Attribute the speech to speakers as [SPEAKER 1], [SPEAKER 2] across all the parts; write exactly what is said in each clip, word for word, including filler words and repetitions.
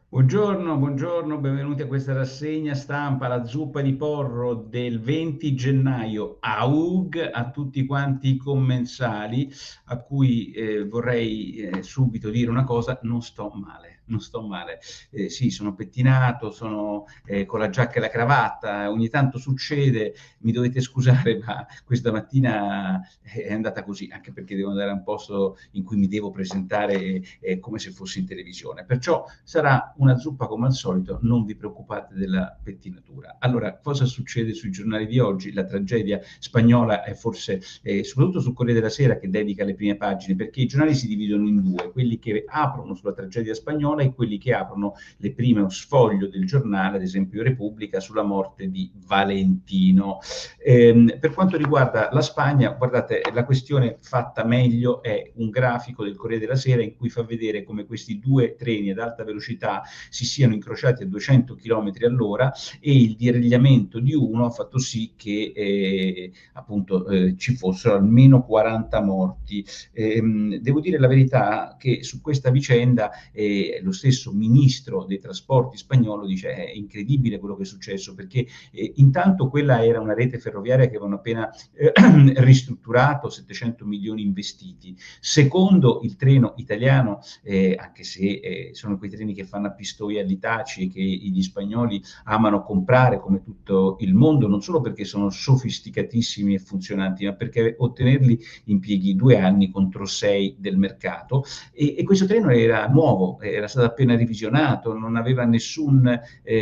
[SPEAKER 1] Buongiorno, buongiorno, benvenuti a questa rassegna stampa, la zuppa di porro del venti gennaio. A U G a tutti quanti i commensali, a cui eh, vorrei eh, subito dire una cosa: non sto male, non sto male. Eh, sì, sono pettinato, sono eh, con la giacca e la cravatta, ogni tanto succede, mi dovete scusare, ma questa mattina è andata così, anche perché devo andare a un posto in cui mi devo presentare eh, come se fossi in televisione. Perciò sarà una zuppa come al solito, non vi preoccupate della pettinatura. Allora, cosa succede sui giornali di oggi? La tragedia spagnola è forse, eh, soprattutto sul Corriere della Sera, che dedica le prime pagine, perché i giornali si dividono in due: quelli che aprono sulla tragedia spagnola e quelli che aprono le prime sfoglio del giornale, ad esempio Repubblica, sulla morte di Valentino. Eh, per quanto riguarda la Spagna, guardate, la questione fatta meglio è un grafico del Corriere della Sera in cui fa vedere come questi due treni ad alta velocità si siano incrociati a duecento chilometri all'ora e il deragliamento di uno ha fatto sì che eh, appunto eh, ci fossero almeno quaranta morti. Eh, devo dire la verità che su questa vicenda eh, lo stesso ministro dei trasporti spagnolo dice: è incredibile quello che è successo, perché eh, intanto quella era una rete ferroviaria che avevano appena eh, ristrutturato, settecento milioni investiti. Secondo, il treno italiano, eh, anche se eh, sono quei treni che fanno a Pistoia all'Itaci e che gli spagnoli amano comprare come tutto il mondo, non solo perché sono sofisticatissimi e funzionanti, ma perché ottenerli impieghi due anni contro sei del mercato. E, e questo treno era nuovo, era stato appena revisionato, non aveva nessun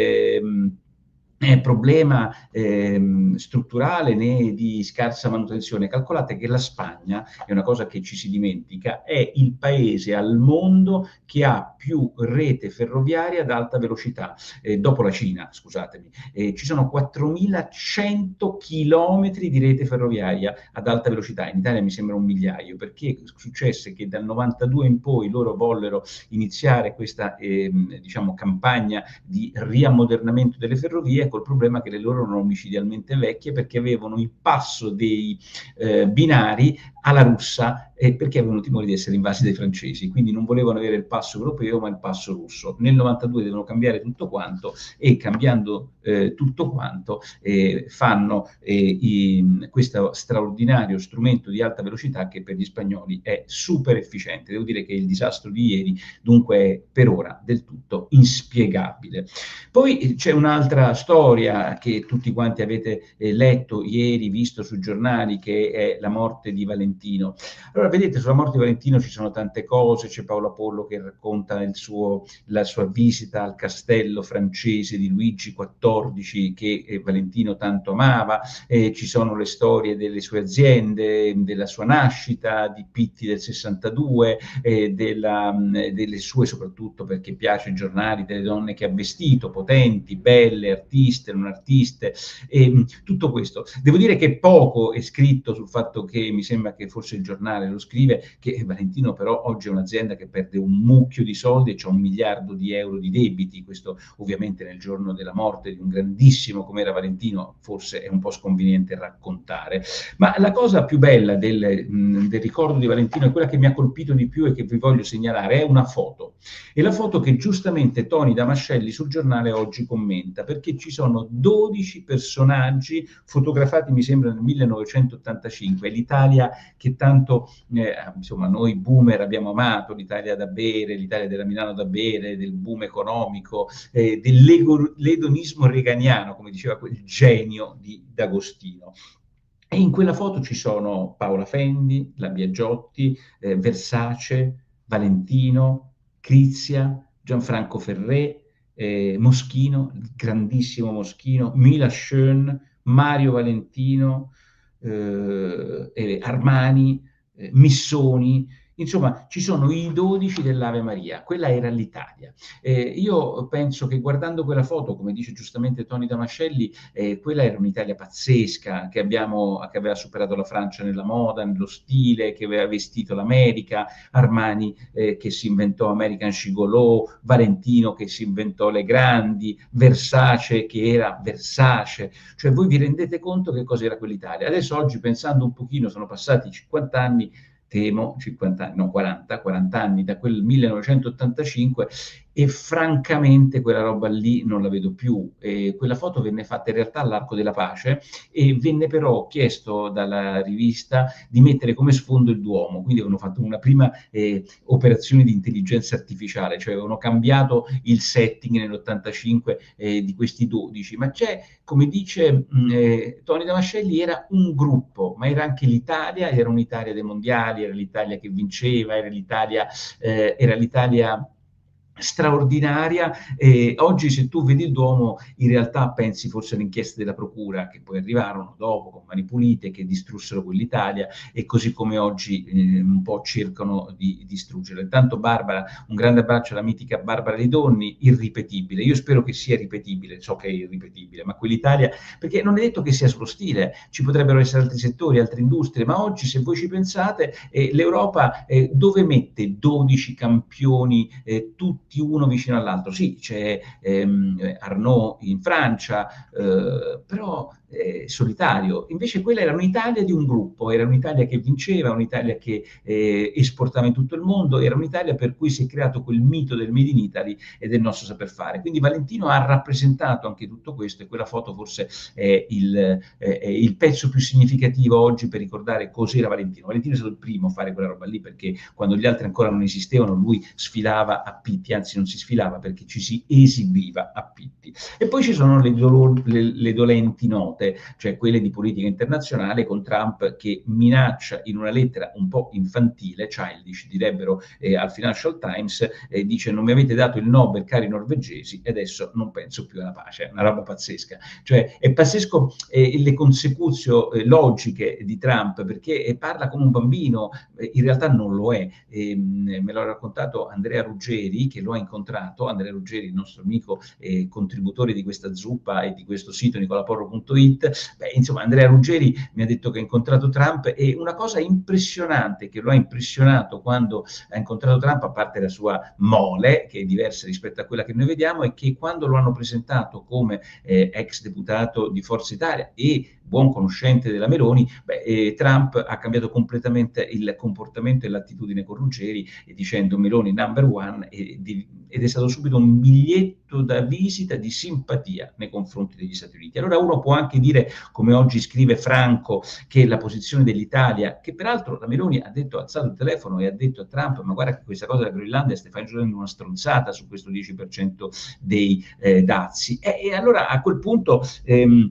[SPEAKER 1] ehm, eh, problema ehm, strutturale né di scarsa manutenzione. Calcolate che la Spagna, è una cosa che ci si dimentica, è il paese al mondo che ha più rete ferroviaria ad alta velocità, eh, dopo la Cina, scusatemi. Eh, ci sono quattromilacento chilometri di rete ferroviaria ad alta velocità. In Italia mi sembra un migliaio, perché successe che dal novantadue in poi loro vollero iniziare questa ehm, diciamo, campagna di riammodernamento delle ferrovie, col problema che le loro erano omicidialmente vecchie, perché avevano il passo dei eh, binari alla russa, eh, perché avevano timore di essere invasi dai francesi, quindi non volevano avere il passo europeo ma il passo russo. Nel novantadue devono cambiare tutto quanto, e cambiando eh, tutto quanto eh, fanno eh, i, questo straordinario strumento di alta velocità che per gli spagnoli è super efficiente. Devo dire che il disastro di ieri dunque è per ora del tutto inspiegabile. Poi c'è un'altra storia che tutti quanti avete eh, letto ieri, visto sui giornali, che è la morte di Valentino. Allora, vedete, sulla morte di Valentino ci sono tante cose. C'è Paolo Apollo che racconta il suo, la sua visita al castello francese di Luigi quattordici, che eh, Valentino tanto amava. Eh, ci sono le storie delle sue aziende, della sua nascita, di Pitti del sessantadue, eh, della, delle sue, soprattutto perché piace ai giornali, delle donne che ha vestito, potenti, belle, artiste, non artiste, e tutto questo. Devo dire che poco è scritto sul fatto che, mi sembra che forse il giornale lo scrive, che Valentino però oggi è un'azienda che perde un mucchio di soldi e c'ha un miliardo di euro di debiti. Questo ovviamente nel giorno della morte di un grandissimo come era Valentino forse è un po' sconveniente raccontare. Ma la cosa più bella del, mh, del ricordo di Valentino, è quella che mi ha colpito di più e che vi voglio segnalare, è una foto. E la foto che giustamente Tony Damascelli sul giornale oggi commenta, perché ci sono dodici personaggi fotografati, mi sembra, nel millenovecentottantacinque, l'Italia che tanto, eh, insomma, noi boomer abbiamo amato, l'Italia da bere, l'Italia della Milano da bere, del boom economico, eh, dell'edonismo reganiano, come diceva quel genio di D'Agostino. E in quella foto ci sono Paola Fendi, la Biagiotti, eh, Versace, Valentino, Crizia, Gianfranco Ferré, eh, Moschino, il grandissimo Moschino, Mila Schön, Mario Valentino, eh, eh, Armani, eh, Missoni. Insomma, ci sono i dodici dell'Ave Maria. Quella era l'Italia. Eh, io penso che guardando quella foto, come dice giustamente Tony Damascelli, eh, quella era un'Italia pazzesca, che, abbiamo, che aveva superato la Francia nella moda, nello stile, che aveva vestito l'America, Armani eh, che si inventò American Gigolo, Valentino che si inventò le grandi, Versace che era Versace. Cioè, voi vi rendete conto che cosa era quell'Italia? Adesso oggi, pensando un pochino, sono passati cinquanta anni, temo cinquanta anni, no quaranta, quaranta anni da quel millenovecentottantacinque, e francamente quella roba lì non la vedo più. Eh, quella foto venne fatta in realtà all'Arco della Pace e venne però chiesto dalla rivista di mettere come sfondo il Duomo, quindi avevano fatto una prima eh, operazione di intelligenza artificiale, cioè avevano cambiato il setting nell'ottantacinque eh, di questi dodici, ma c'è, come dice mh, eh, Tony Damascelli, era un gruppo, ma era anche l'Italia, era un'Italia dei mondiali, era l'Italia che vinceva, era l'Italia, eh, era l'Italia straordinaria. E oggi se tu vedi il Duomo in realtà pensi forse alle inchieste della procura che poi arrivarono dopo con Mani Pulite che distrussero quell'Italia e così come oggi eh, un po' cercano di distruggere. Intanto Barbara, un grande abbraccio alla mitica Barbara Lidonni, irripetibile, io spero che sia ripetibile, so che è irripetibile, ma quell'Italia, perché non è detto che sia solo stile, ci potrebbero essere altri settori, altre industrie, ma oggi se voi ci pensate eh, l'Europa eh, dove mette dodici campioni eh, tutti uno vicino all'altro? Sì, c'è ehm, Arnaud in Francia, eh, però eh, solitario. Invece quella era un'Italia di un gruppo, era un'Italia che vinceva, un'Italia che eh, esportava in tutto il mondo, era un'Italia per cui si è creato quel mito del Made in Italy e del nostro saper fare. Quindi Valentino ha rappresentato anche tutto questo e quella foto forse è il, eh, è il pezzo più significativo oggi per ricordare cos'era Valentino. Valentino è stato il primo a fare quella roba lì perché quando gli altri ancora non esistevano lui sfilava a Pitti, anzi non si sfilava perché ci si esibiva a Pitti. E poi ci sono le, dolor, le, le dolenti note, cioè quelle di politica internazionale con Trump che minaccia in una lettera un po' infantile, childish direbbero eh, al Financial Times, eh, dice non mi avete dato il Nobel cari norvegesi e adesso non penso più alla pace, è una roba pazzesca. Cioè è pazzesco eh, le consecuzio eh, logiche di Trump perché eh, parla come un bambino, eh, in realtà non lo è. Eh, me l'ha raccontato Andrea Ruggeri che lo ha incontrato, Andrea Ruggeri il nostro amico eh, contributore di questa zuppa e di questo sito nicolaporro punto it. Beh, insomma Andrea Ruggeri mi ha detto che ha incontrato Trump e una cosa impressionante che lo ha impressionato quando ha incontrato Trump, a parte la sua mole che è diversa rispetto a quella che noi vediamo, è che quando lo hanno presentato come eh, ex deputato di Forza Italia e buon conoscente della Meloni, beh, eh, Trump ha cambiato completamente il comportamento e l'attitudine con Ruggeri e dicendo Meloni number one e di, ed è stato subito un biglietto da visita di simpatia nei confronti degli Stati Uniti. Allora uno può anche dire, come oggi scrive Franco, che la posizione dell'Italia, che peraltro la Meloni ha detto, ha alzato il telefono e ha detto a Trump, ma guarda che questa cosa della Groenlandia stai facendo una stronzata su questo dieci per cento dei eh, dazi. E, e allora a quel punto... Ehm,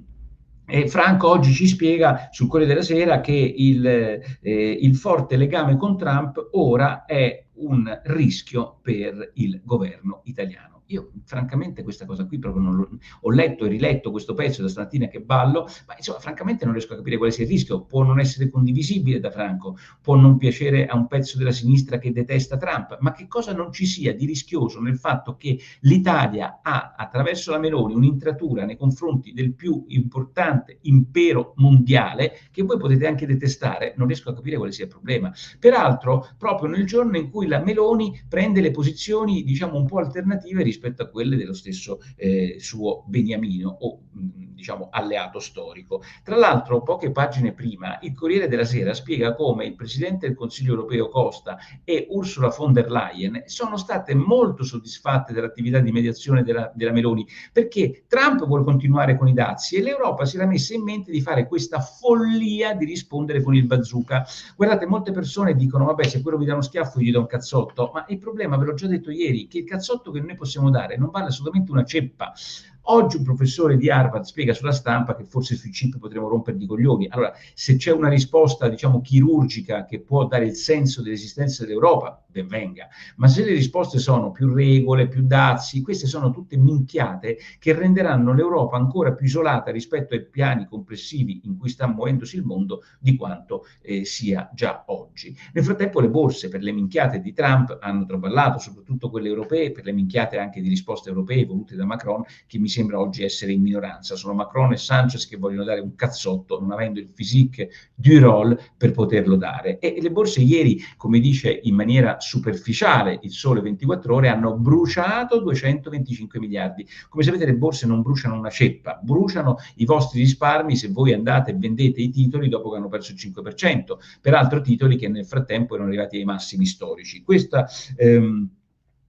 [SPEAKER 1] E Franco oggi ci spiega sul Corriere della Sera che il, eh, il forte legame con Trump ora è un rischio per il governo italiano. Io francamente questa cosa qui proprio non lo, ho letto e riletto questo pezzo da stamattina che ballo, ma insomma francamente non riesco a capire quale sia il rischio. Può non essere condivisibile da Franco, può non piacere a un pezzo della sinistra che detesta Trump, ma che cosa non ci sia di rischioso nel fatto che l'Italia ha attraverso la Meloni un'intratura nei confronti del più importante impero mondiale che voi potete anche detestare, non riesco a capire quale sia il problema. Peraltro proprio nel giorno in cui la Meloni prende le posizioni diciamo un po' alternative rispetto a quelle dello stesso eh, suo beniamino o mh, diciamo alleato storico. Tra l'altro poche pagine prima il Corriere della Sera spiega come il Presidente del Consiglio europeo Costa e Ursula von der Leyen sono state molto soddisfatte dell'attività di mediazione della, della Meloni perché Trump vuole continuare con i dazi e l'Europa si era messa in mente di fare questa follia di rispondere con il bazooka. Guardate, molte persone dicono vabbè se quello mi dà uno schiaffo gli do un cazzotto, ma il problema ve l'ho già detto ieri, che il cazzotto che noi possiamo dare non vale assolutamente una ceppa. Oggi un professore di Harvard spiega sulla stampa che forse sui chip potremo rompergli i coglioni. Allora, se c'è una risposta, diciamo, chirurgica che può dare il senso dell'esistenza dell'Europa, ben venga. Ma se le risposte sono più regole, più dazi, queste sono tutte minchiate che renderanno l'Europa ancora più isolata rispetto ai piani complessivi in cui sta muovendosi il mondo di quanto eh, sia già oggi. Nel frattempo le borse per le minchiate di Trump hanno traballato, soprattutto quelle europee, per le minchiate anche di risposte europee volute da Macron, che mi sembra oggi essere in minoranza. Sono Macron e Sanchez che vogliono dare un cazzotto, non avendo il physique du rôle per poterlo dare. E le borse ieri, come dice in maniera superficiale il Sole ventiquattro Ore, hanno bruciato duecentoventicinque miliardi. Come sapete le borse non bruciano una ceppa, bruciano i vostri risparmi se voi andate e vendete i titoli dopo che hanno perso il cinque per cento, peraltro titoli che nel frattempo erano arrivati ai massimi storici. Questa ehm,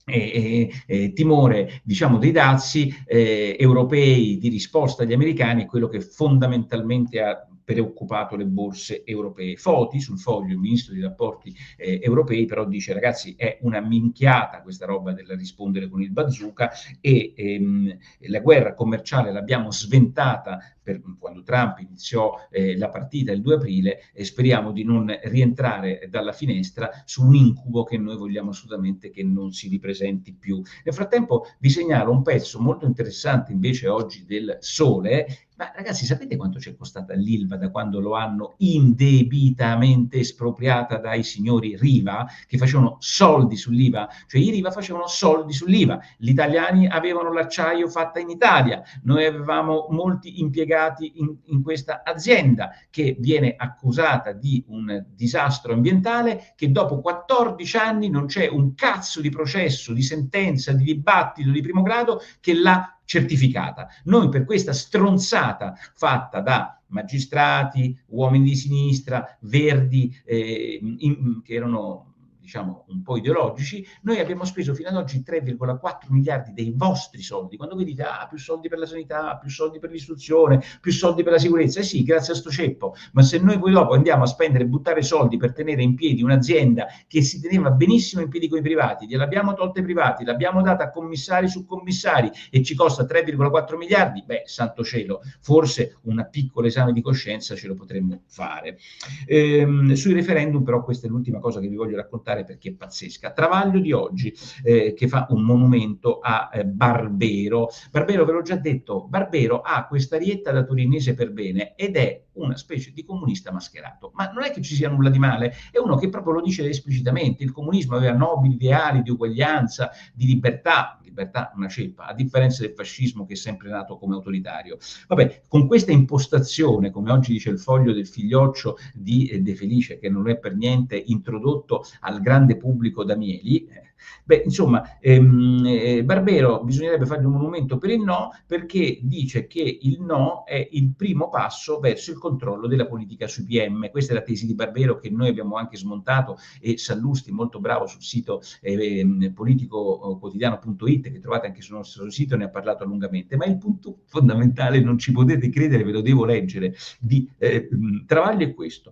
[SPEAKER 1] E, e, e timore, diciamo, dei dazi eh, europei di risposta agli americani è quello che fondamentalmente ha preoccupato le borse europee. Foti, sul Foglio, il ministro dei rapporti eh, europei, però dice: ragazzi, è una minchiata questa roba del rispondere con il bazooka, e ehm, la guerra commerciale l'abbiamo sventata per, quando Trump iniziò eh, la partita il due aprile, e speriamo di non rientrare dalla finestra su un incubo che noi vogliamo assolutamente che non si ripresenti più. Nel frattempo vi segnalo un pezzo molto interessante invece oggi del Sole. Ma ragazzi, sapete quanto c'è costata l'Ilva da quando lo hanno indebitamente espropriata dai signori Riva, che facevano soldi sull'I V A? Cioè i Riva facevano soldi sull'I V A, gli italiani avevano l'acciaio fatta in Italia, noi avevamo molti impiegati in, in questa azienda che viene accusata di un disastro ambientale, che dopo quattordici anni non c'è un cazzo di processo, di sentenza, di dibattito di primo grado che l'ha certificata. Noi per questa stronzata fatta da magistrati, uomini di sinistra, verdi, eh, in, che erano, diciamo, un po' ideologici, noi abbiamo speso fino ad oggi tre virgola quattro miliardi dei vostri soldi. Quando vi dite, ah, più soldi per la sanità, più soldi per l'istruzione, più soldi per la sicurezza, eh sì, grazie a sto ceppo, ma se noi poi dopo andiamo a spendere e buttare soldi per tenere in piedi un'azienda che si teneva benissimo in piedi con i privati, gliel'abbiamo tolta ai privati, l'abbiamo data a commissari su commissari e ci costa tre virgola quattro miliardi, beh, santo cielo, forse un piccolo esame di coscienza ce lo potremmo fare. Ehm, sui referendum, però, questa è l'ultima cosa che vi voglio raccontare perché è pazzesca. Travaglio di oggi, eh, che fa un monumento a eh, Barbero. Barbero, ve l'ho già detto, Barbero ha questa rietta da torinese per bene ed è una specie di comunista mascherato, ma non è che ci sia nulla di male, è uno che proprio lo dice esplicitamente: il comunismo aveva nobili ideali di uguaglianza, di libertà, libertà una ceppa, a differenza del fascismo che è sempre nato come autoritario. Vabbè, con questa impostazione, come oggi dice il Foglio, del figlioccio di eh, De Felice, che non è per niente introdotto al grande pubblico da Mieli, eh, beh, insomma, ehm, eh, Barbero bisognerebbe fargli un monumento per il no, perché dice che il no è il primo passo verso il controllo della politica sui P M. Questa è la tesi di Barbero, che noi abbiamo anche smontato, e Sallusti, molto bravo, sul sito eh, politicoquotidiano punto it, che trovate anche sul nostro sito, ne ha parlato lungamente. Ma il punto fondamentale, non ci potete credere, ve lo devo leggere, di eh, Travaglio è questo: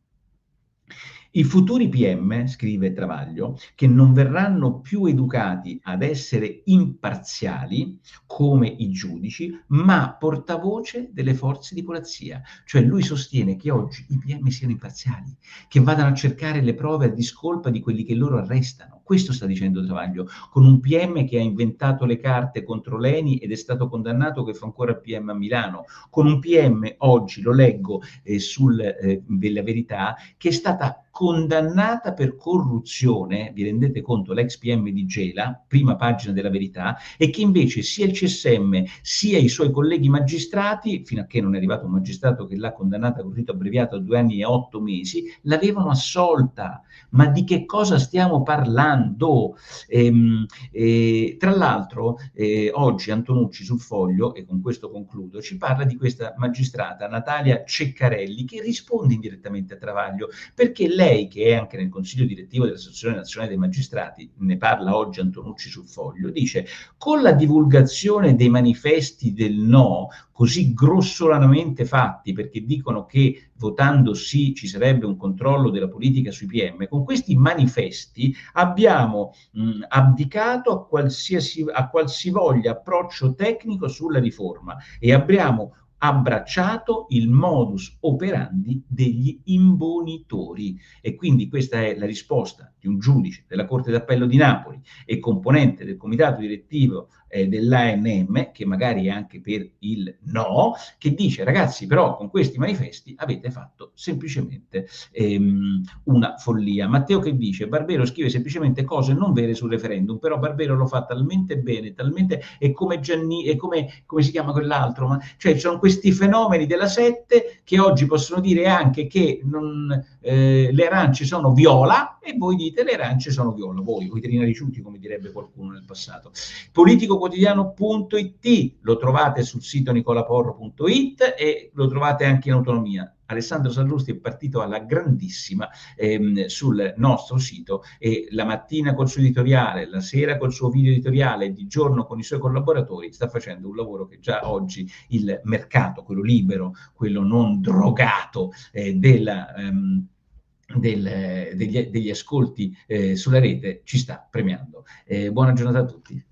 [SPEAKER 1] i futuri P M, scrive Travaglio, che non verranno più educati ad essere imparziali come i giudici, ma portavoce delle forze di polizia. Cioè lui sostiene che oggi i P M siano imparziali, che vadano a cercare le prove a discolpa di quelli che loro arrestano. Questo sta dicendo Travaglio, con un P M che ha inventato le carte contro Leni ed è stato condannato, che fa ancora il P M a Milano, con un P M, oggi lo leggo eh, sul eh, della Verità, che è stata condannata per corruzione, vi rendete conto, l'ex P M di Gela, prima pagina della Verità, e che invece sia il C S M sia i suoi colleghi magistrati, fino a che non è arrivato un magistrato che l'ha condannata con rito abbreviato a due anni e otto mesi, l'avevano assolta. Ma di che cosa stiamo parlando? Ehm, eh, tra l'altro, eh, oggi Antonucci sul Foglio, e con questo concludo, ci parla di questa magistrata Natalia Ceccarelli, che risponde indirettamente a Travaglio, perché lei, che è anche nel consiglio direttivo dell'Associazione Nazionale dei Magistrati, ne parla oggi Antonucci sul Foglio, dice: con la divulgazione dei manifesti del no, così grossolanamente fatti, perché dicono che votando sì ci sarebbe un controllo della politica sui P M, con questi manifesti abbiamo mh, abdicato a qualsiasi, a qualsivoglia approccio tecnico sulla riforma e abbiamo abbracciato il modus operandi degli imbonitori. E quindi questa è la risposta di un giudice della Corte d'Appello di Napoli e componente del comitato direttivo eh, dell'A N M, che magari è anche per il no, che dice: ragazzi, però con questi manifesti avete fatto semplicemente ehm, una follia. Matteo che dice: Barbero scrive semplicemente cose non vere sul referendum, però Barbero lo fa talmente bene, talmente, è come Gianni, è come, come si chiama quell'altro, ma, cioè ci sono questi fenomeni della sette che oggi possono dire anche che non, eh, le arance sono viola, e voi dite le arance sono viola, voi, voi veterinari ciuti, come direbbe qualcuno nel passato. Politicoquotidiano punto it, lo trovate sul sito nicolaporro punto it e lo trovate anche in autonomia. Alessandro Sallusti è partito alla grandissima ehm, sul nostro sito, e la mattina col suo editoriale, la sera col suo video editoriale, di giorno con i suoi collaboratori, sta facendo un lavoro che già oggi il mercato, quello libero, quello non drogato eh, della... Ehm, del, degli, degli ascolti eh, sulla rete, ci sta premiando. Eh, buona giornata a tutti.